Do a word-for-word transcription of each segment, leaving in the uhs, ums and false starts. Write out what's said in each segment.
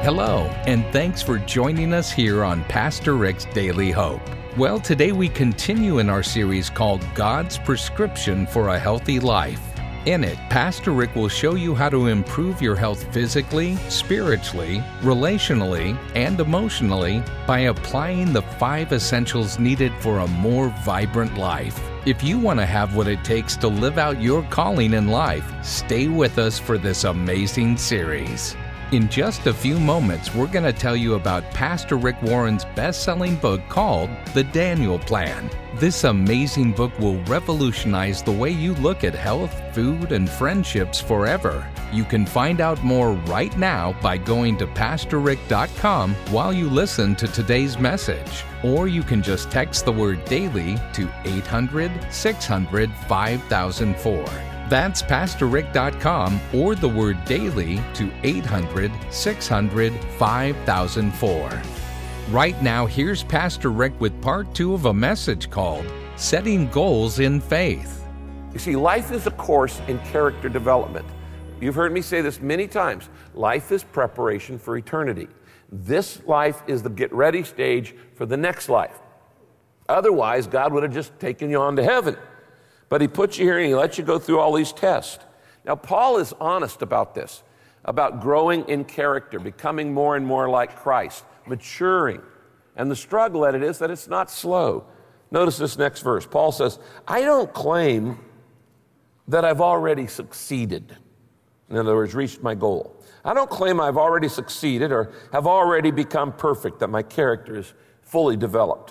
Hello, and thanks for joining us here on Pastor Rick's Daily Hope. Well, today we continue in our series called God's Prescription for a Healthy Life. In it, Pastor Rick will show you how to improve your health physically, spiritually, relationally, and emotionally by applying the five essentials needed for a more vibrant life. If you want to have what it takes to live out your calling in life, stay with us for this amazing series. In just a few moments, we're going to tell you about Pastor Rick Warren's best-selling book called The Daniel Plan. This amazing book will revolutionize the way you look at health, food, and friendships forever. You can find out more right now by going to pastor rick dot com while you listen to today's message. Or you can just text the word DAILY to eight hundred, six hundred, five thousand four. That's pastor rick dot com or the word DAILY to eight hundred, six hundred, five thousand four. Right now, here's Pastor Rick with part two of a message called Setting Goals in Faith. You see, life is a course in character development. You've heard me say this many times. Life is preparation for eternity. This life is the get ready stage for the next life. Otherwise, God would have just taken you on to heaven. But he puts you here and he lets you go through all these tests. Now, Paul is honest about this, about growing in character, becoming more and more like Christ, maturing. And the struggle that it is that it's not slow. Notice this next verse. Paul says, I don't claim that I've already succeeded. In other words, reached my goal. I don't claim I've already succeeded or have already become perfect, that my character is fully developed.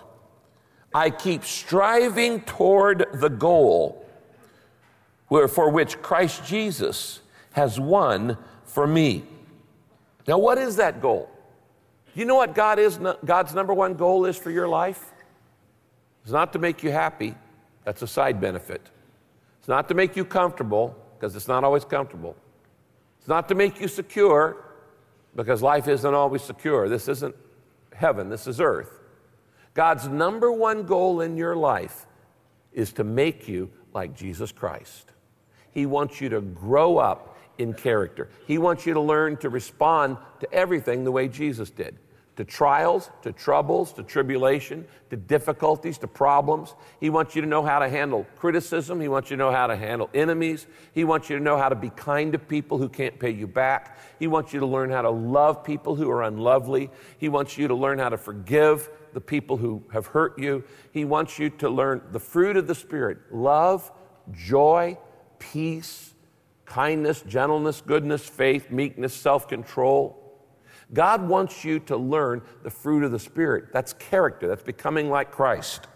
I keep striving toward the goal where, for which Christ Jesus has won for me. Now, what is that goal? Do you know what God is? God's number one goal is for your life? It's not to make you happy. That's a side benefit. It's not to make you comfortable, because it's not always comfortable. It's not to make you secure, because life isn't always secure. This isn't heaven. This is earth. God's number one goal in your life is to make you like Jesus Christ. He wants you to grow up in character. He wants you to learn to respond to everything the way Jesus did. To trials, to troubles, to tribulation, to difficulties, to problems. He wants you to know how to handle criticism. He wants you to know how to handle enemies. He wants you to know how to be kind to people who can't pay you back. He wants you to learn how to love people who are unlovely. He wants you to learn how to forgive the people who have hurt you. He wants you to learn the fruit of the Spirit: love, joy, peace, kindness, gentleness, goodness, faith, meekness, self-control. God wants you to learn the fruit of the Spirit. That's character. That's becoming like Christ.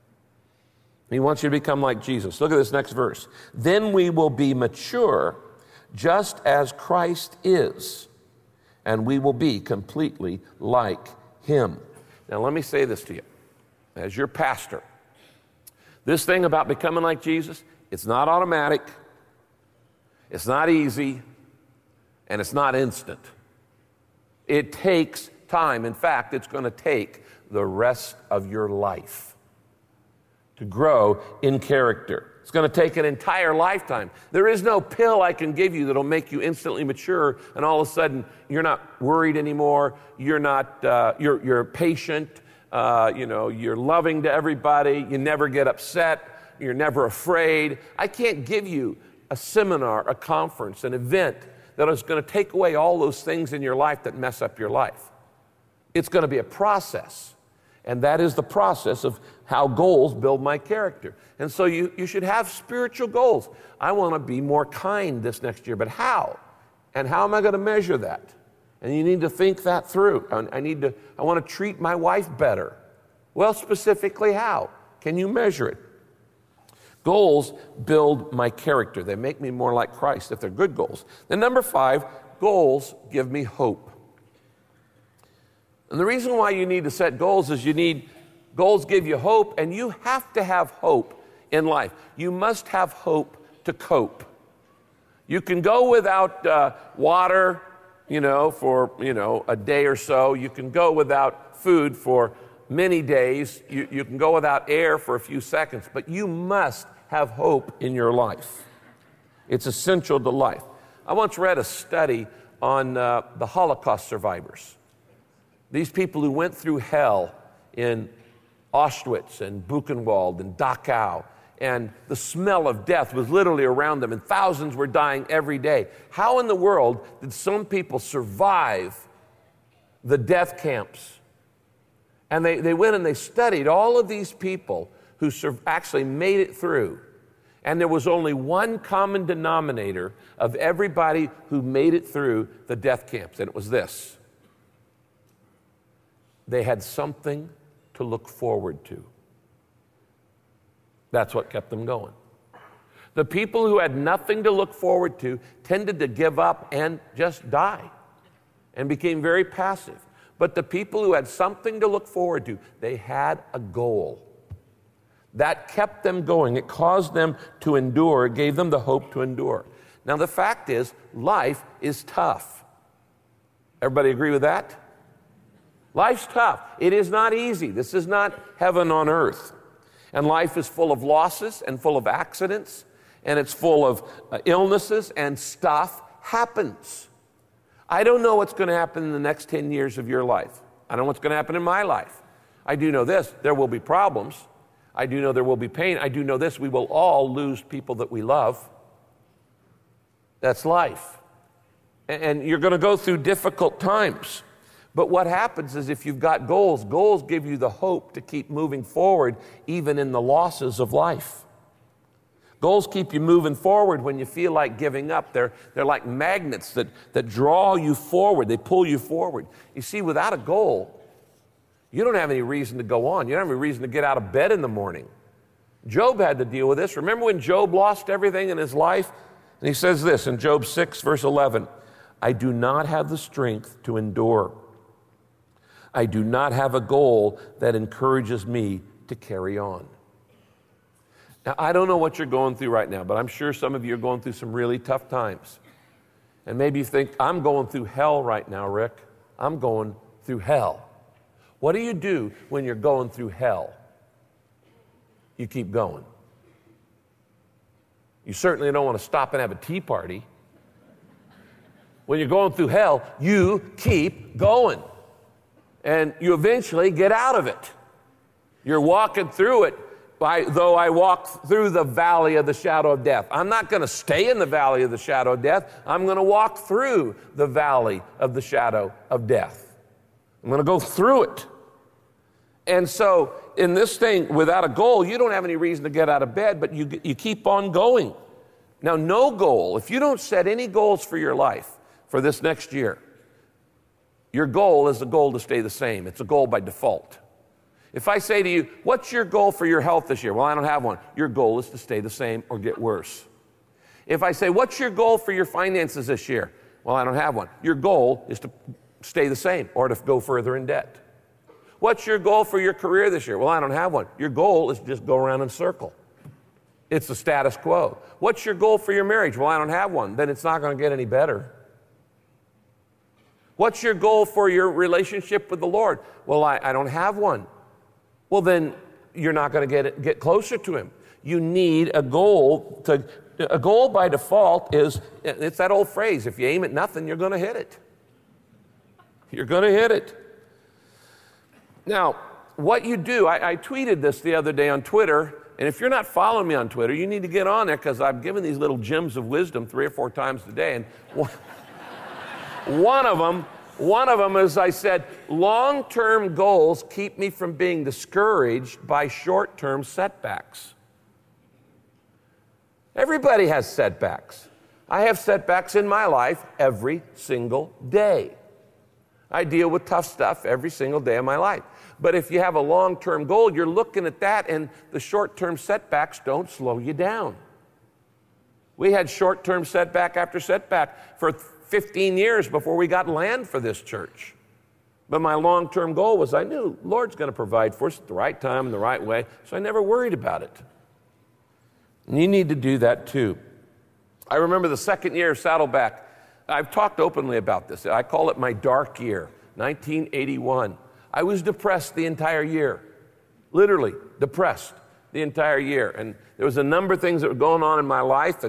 He wants you to become like Jesus. Look at this next verse. Then we will be mature just as Christ is, and we will be completely like Him. Now, let me say this to you. As your pastor, this thing about becoming like Jesus, it's not automatic, it's not easy, and it's not instant. It takes time. In fact, it's going to take the rest of your life to grow in character. It's going to take an entire lifetime. There is no pill I can give you that'll make you instantly mature, and all of a sudden you're not worried anymore. You're not. Uh, you're you're patient. Uh, you know, you're loving to everybody. You never get upset. You're never afraid. I can't give you a seminar, a conference, an event that is going to take away all those things in your life that mess up your life. It's going to be a process. And that is the process of how goals build my character. And so you, you should have spiritual goals. I want to be more kind this next year, but how? And how am I going to measure that? And you need to think that through. I need to, I want to treat my wife better. Well, specifically how? Can you measure it? Goals build my character. They make me more like Christ if they're good goals. Then number five, goals give me hope. And the reason why you need to set goals is you need, goals give you hope, and you have to have hope in life. You must have hope to cope. You can go without uh, water, you know, for, you know, a day or so. You can go without food for many days. You, you can go without air for a few seconds, but you must have hope in your life. It's essential to life. I once read a study on uh, the Holocaust survivors. These people who went through hell in Auschwitz and Buchenwald and Dachau, and the smell of death was literally around them, and thousands were dying every day. How in the world did some people survive the death camps? And they, they went and they studied all of these people who sur- actually made it through. And there was only one common denominator of everybody who made it through the death camps, and it was this: they had something to look forward to. That's what kept them going. The people who had nothing to look forward to tended to give up and just die and became very passive. But the people who had something to look forward to, they had a goal. That kept them going. It caused them to endure. It gave them the hope to endure. Now, the fact is, life is tough. Everybody agree with that? Life's tough. It is not easy. This is not heaven on earth. And life is full of losses and full of accidents, and it's full of uh, illnesses, and stuff happens. I don't know what's going to happen in the next ten years of your life. I don't know what's going to happen in my life. I do know this: there will be problems. I do know there will be pain. I do know this: we will all lose people that we love. That's life. And you're going to go through difficult times. But what happens is, if you've got goals, goals give you the hope to keep moving forward even in the losses of life. Goals keep you moving forward when you feel like giving up. They're, they're like magnets that, that draw you forward. They pull you forward. You see, without a goal, you don't have any reason to go on. You don't have any reason to get out of bed in the morning. Job had to deal with this. Remember when Job lost everything in his life? And he says this in Job six, verse eleven, "I do not have the strength to endure. I do not have a goal that encourages me to carry on." Now, I don't know what you're going through right now, but I'm sure some of you are going through some really tough times. And maybe you think, I'm going through hell right now, Rick. I'm going through hell. What do you do when you're going through hell? You keep going. You certainly don't want to stop and have a tea party. When you're going through hell, you keep going. And you eventually get out of it. You're walking through it. By, though I walk through the valley of the shadow of death. I'm not going to stay in the valley of the shadow of death. I'm going to walk through the valley of the shadow of death. I'm going to go through it. And so in this thing, without a goal, you don't have any reason to get out of bed, but you, you keep on going. Now, no goal, if you don't set any goals for your life for this next year, your goal is the goal to stay the same. It's a goal by default. If I say to you, what's your goal for your health this year? Well, I don't have one. Your goal is to stay the same or get worse. If I say, what's your goal for your finances this year? Well, I don't have one. Your goal is to stay the same or to go further in debt. What's your goal for your career this year? Well, I don't have one. Your goal is to just go around in a circle. It's the status quo. What's your goal for your marriage? Well, I don't have one. Then it's not going to get any better. What's your goal for your relationship with the Lord? Well, I, I don't have one. Well, then you're not going to get it, get closer to Him. You need a goal. To, a goal by default is, it's that old phrase, if you aim at nothing, you're going to hit it. You're going to hit it. Now, what you do, I, I tweeted this the other day on Twitter, and if you're not following me on Twitter, you need to get on there, because I've given these little gems of wisdom three or four times a day, and one, one of them One of them is, I said, long-term goals keep me from being discouraged by short-term setbacks. Everybody has setbacks. I have setbacks in my life every single day. I deal with tough stuff every single day of my life. But if you have a long-term goal, you're looking at that, and the short-term setbacks don't slow you down. We had short-term setback after setback for fifteen years before we got land for this church. But my long-term goal was, I knew the Lord's going to provide for us at the right time and the right way, so I never worried about it. And you need to do that too. I remember the second year of Saddleback. I've talked openly about this. I call it my dark year, nineteen eighty-one. I was depressed the entire year, literally depressed the entire year. And there was a number of things that were going on in my life, and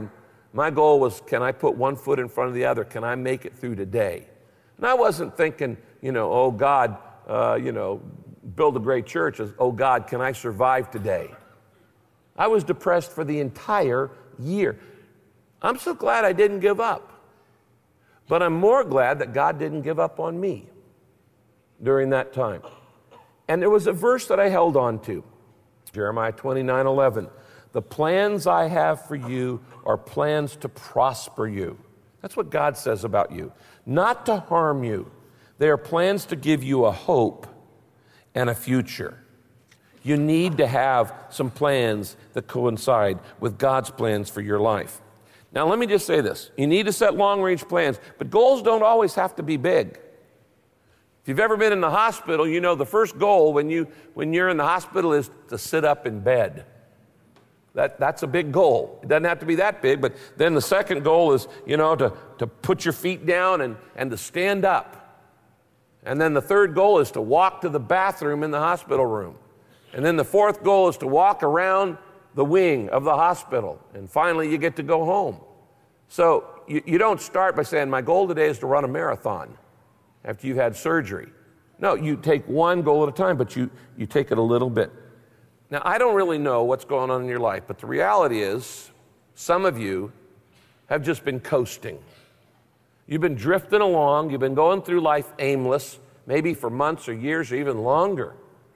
My goal was, can I put one foot in front of the other? Can I make it through today? And I wasn't thinking, you know, oh God, uh, you know, build a great church. As, oh God, can I survive today? I was depressed for the entire year. I'm so glad I didn't give up. But I'm more glad that God didn't give up on me during that time. And there was a verse that I held on to, Jeremiah twenty-nine eleven. The plans I have for you are plans to prosper you. That's what God says about you. Not to harm you. They are plans to give you a hope and a future. You need to have some plans that coincide with God's plans for your life. Now, let me just say this. You need to set long-range plans, but goals don't always have to be big. If you've ever been in the hospital, you know the first goal when, you, when you're in the hospital is to sit up in bed. That, that's a big goal. It doesn't have to be that big, but then the second goal is, you know, to, to put your feet down and, and to stand up. And then the third goal is to walk to the bathroom in the hospital room. And then the fourth goal is to walk around the wing of the hospital. And finally, you get to go home. So you, you don't start by saying, my goal today is to run a marathon after you've had surgery. No, you take one goal at a time, but you, you take it a little bit. Now, I don't really know what's going on in your life, but the reality is some of you have just been coasting. You've been drifting along. You've been going through life aimless, maybe for months or years or even longer.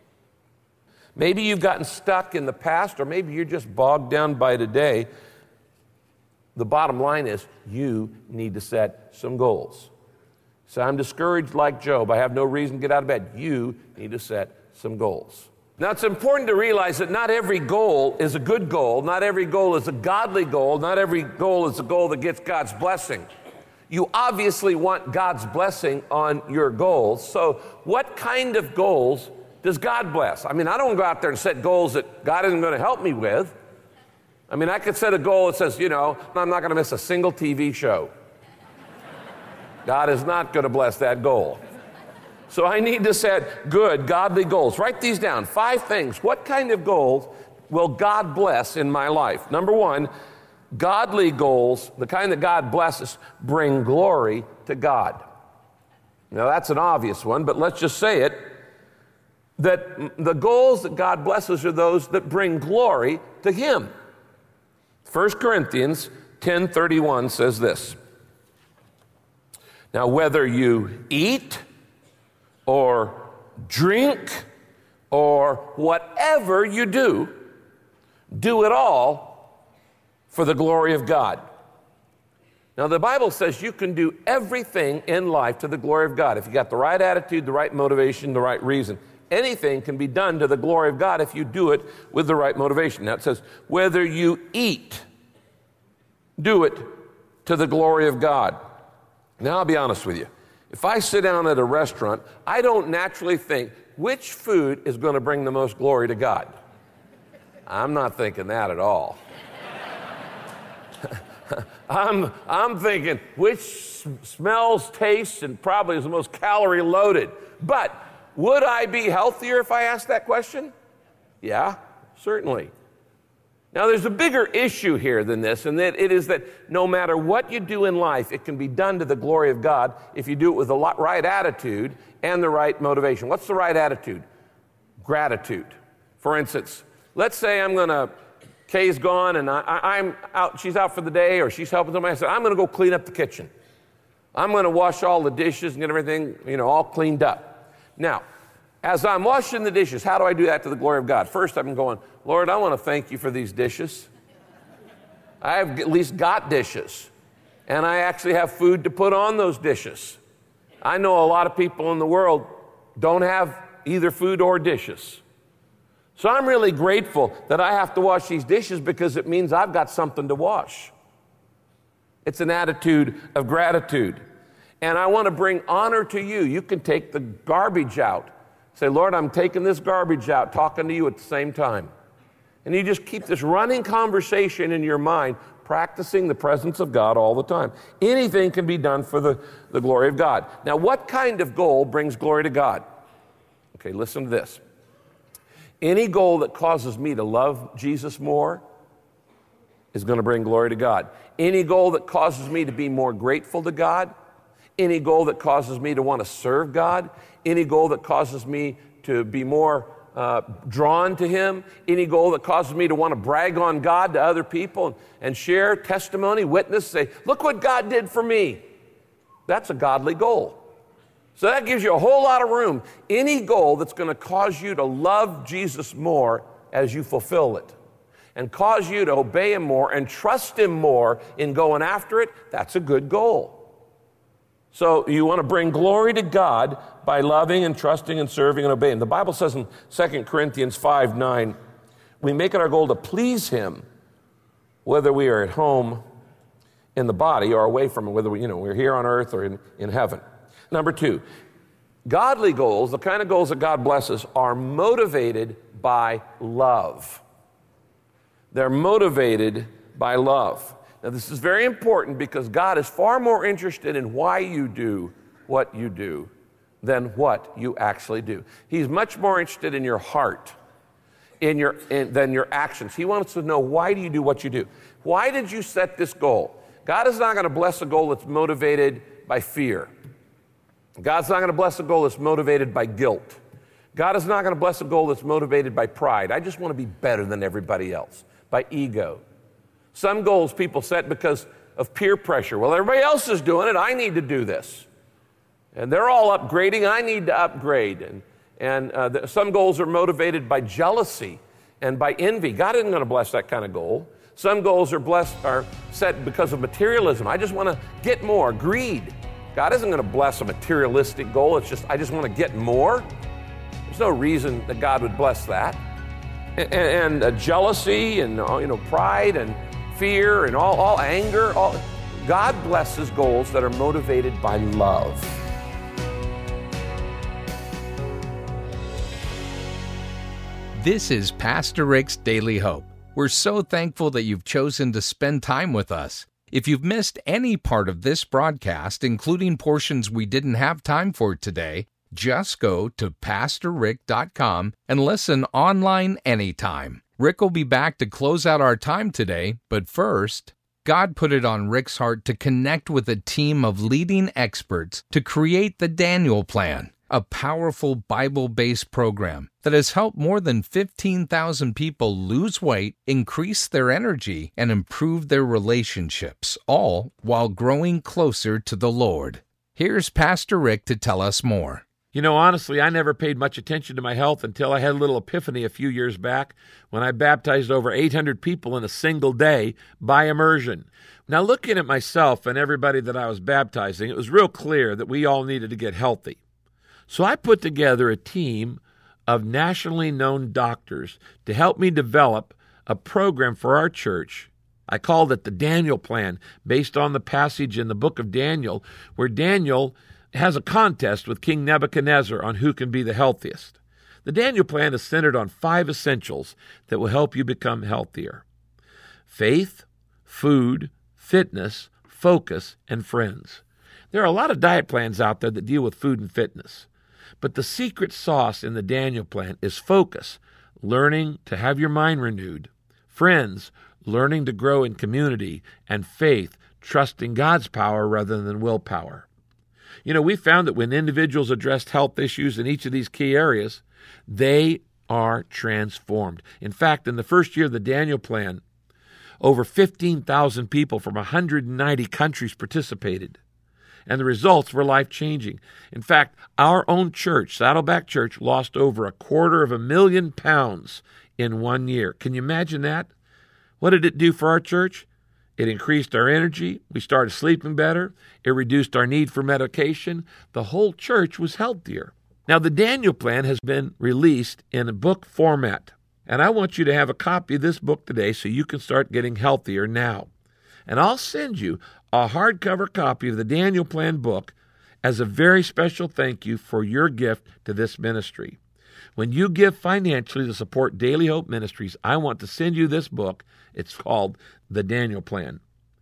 Maybe you've gotten stuck in the past, or maybe you're just bogged down by today. The bottom line is you need to set some goals. So I'm discouraged like Job. I have no reason to get out of bed. You need to set some goals. Now, it's important to realize that not every goal is a good goal. Not every goal is a godly goal. Not every goal is a goal that gets God's blessing. You obviously want God's blessing on your goals. So what kind of goals does God bless? I mean, I don't go out there and set goals that God isn't going to help me with. I mean, I could set a goal that says, you know, I'm not going to miss a single T V show. God is not going to bless that goal. So I need to set good, godly goals. Write these down. Five things. What kind of goals will God bless in my life? Number one, godly goals, the kind that God blesses, bring glory to God. Now, that's an obvious one, but let's just say it, that the goals that God blesses are those that bring glory to Him. First Corinthians ten thirty-one says this. Now, whether you eat or drink or whatever you do, do it all for the glory of God. Now, the Bible says you can do everything in life to the glory of God. If you got the right attitude, the right motivation, the right reason, anything can be done to the glory of God if you do it with the right motivation. Now, it says, whether you eat, do it to the glory of God. Now, I'll be honest with you. If I sit down at a restaurant, I don't naturally think, which food is going to bring the most glory to God? I'm not thinking that at all. I'm, I'm thinking, which smells, tastes, and probably is the most calorie loaded. But would I be healthier if I asked that question? Yeah, certainly. Now, there's a bigger issue here than this, and that it is that no matter what you do in life, it can be done to the glory of God if you do it with the right attitude and the right motivation. What's the right attitude? Gratitude. For instance, let's say I'm going to, Kay's gone and I, I, I'm out, she's out for the day or she's helping somebody. I said, I'm going to go clean up the kitchen. I'm going to wash all the dishes and get everything, you know, all cleaned up. Now, as I'm washing the dishes, how do I do that to the glory of God? First, I'm going, Lord, I want to thank you for these dishes. I've at least got dishes, and I actually have food to put on those dishes. I know a lot of people in the world don't have either food or dishes. So I'm really grateful that I have to wash these dishes because it means I've got something to wash. It's an attitude of gratitude. And I want to bring honor to you. You can take the garbage out. Say, Lord, I'm taking this garbage out, talking to you at the same time. And you just keep this running conversation in your mind, practicing the presence of God all the time. Anything can be done for the, the glory of God. Now, what kind of goal brings glory to God? Okay, listen to this. Any goal that causes me to love Jesus more is going to bring glory to God. Any goal that causes me to be more grateful to God, any goal that causes me to want to serve God, any goal that causes me to be more uh, drawn to Him, any goal that causes me to want to brag on God to other people and, and share testimony, witness, say, look what God did for me. That's a godly goal. So that gives you a whole lot of room. Any goal that's going to cause you to love Jesus more as you fulfill it and cause you to obey Him more and trust Him more in going after it, that's a good goal. So you want to bring glory to God by loving and trusting and serving and obeying. The Bible says in Second Corinthians five nine, we make it our goal to please Him, whether we are at home in the body or away from it, whether we, you know, we're here on earth or in, in heaven. Number two, godly goals, the kind of goals that God blesses, are motivated by love. They're motivated by love. Now, this is very important because God is far more interested in why you do what you do than what you actually do. He's much more interested in your heart in your, in, than your actions. He wants to know, why do you do what you do? Why did you set this goal? God is not going to bless a goal that's motivated by fear. God's not going to bless a goal that's motivated by guilt. God is not going to bless a goal that's motivated by pride. I just want to be better than everybody else, by ego. Some goals people set because of peer pressure. Well, everybody else is doing it. I need to do this. And they're all upgrading. I need to upgrade. And, and uh, the, some goals are motivated by jealousy and by envy. God isn't going to bless that kind of goal. Some goals are blessed are set because of materialism. I just want to get more. Greed. God isn't going to bless a materialistic goal. It's just, I just want to get more. There's no reason that God would bless that. And, and uh, jealousy and uh, you know pride and fear and all, all anger. All, God blesses goals that are motivated by love. This is Pastor Rick's Daily Hope. We're so thankful that you've chosen to spend time with us. If you've missed any part of this broadcast, including portions we didn't have time for today, just go to pastor rick dot com and listen online anytime. Rick will be back to close out our time today, but first, God put it on Rick's heart to connect with a team of leading experts to create the Daniel Plan, a powerful Bible-based program that has helped more than fifteen thousand people lose weight, increase their energy, and improve their relationships, all while growing closer to the Lord. Here's Pastor Rick to tell us more. You know, honestly, I never paid much attention to my health until I had a little epiphany a few years back when I baptized over eight hundred people in a single day by immersion. Now, looking at myself and everybody that I was baptizing, it was real clear that we all needed to get healthy. So I put together a team of nationally known doctors to help me develop a program for our church. I called it the Daniel Plan, based on the passage in the book of Daniel, where Daniel has a contest with King Nebuchadnezzar on who can be the healthiest. The Daniel Plan is centered on five essentials that will help you become healthier: faith, food, fitness, focus, and friends. There are a lot of diet plans out there that deal with food and fitness. But the secret sauce in the Daniel Plan is focus, learning to have your mind renewed; friends, learning to grow in community; and faith, trusting God's power rather than willpower. You know, we found that when individuals addressed health issues in each of these key areas, they are transformed. In fact, in the first year of the Daniel Plan, over fifteen thousand people from one hundred ninety countries participated. And the results were life-changing. In fact, our own church, Saddleback Church, lost over a quarter of a million pounds in one year. Can you imagine that? What did it do for our church? It increased our energy. We started sleeping better. It reduced our need for medication. The whole church was healthier. Now, the Daniel Plan has been released in a book format, and I want you to have a copy of this book today so you can start getting healthier now. And I'll send you a hardcover copy of the Daniel Plan book as a very special thank you for your gift to this ministry. When you give financially to support Daily Hope Ministries, I want to send you this book. It's called The Daniel Plan.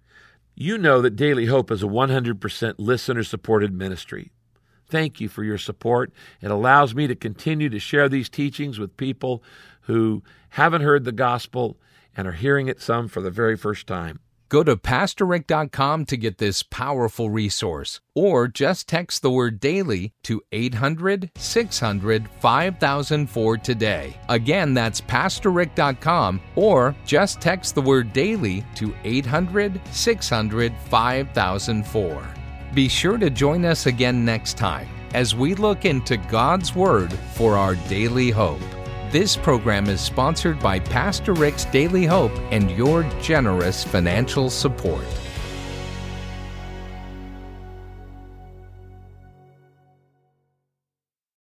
You know that Daily Hope is a one hundred percent listener-supported ministry. Thank you for your support. It allows me to continue to share these teachings with people who haven't heard the gospel and are hearing it some for the very first time. Go to pastor rick dot com to get this powerful resource, or just text the word daily to eight hundred, six hundred, five thousand four today. Again, that's pastor rick dot com, or just text the word daily to eight hundred, six hundred, five thousand four. Be sure to join us again next time as we look into God's Word for our daily hope. This program is sponsored by Pastor Rick's Daily Hope and your generous financial support.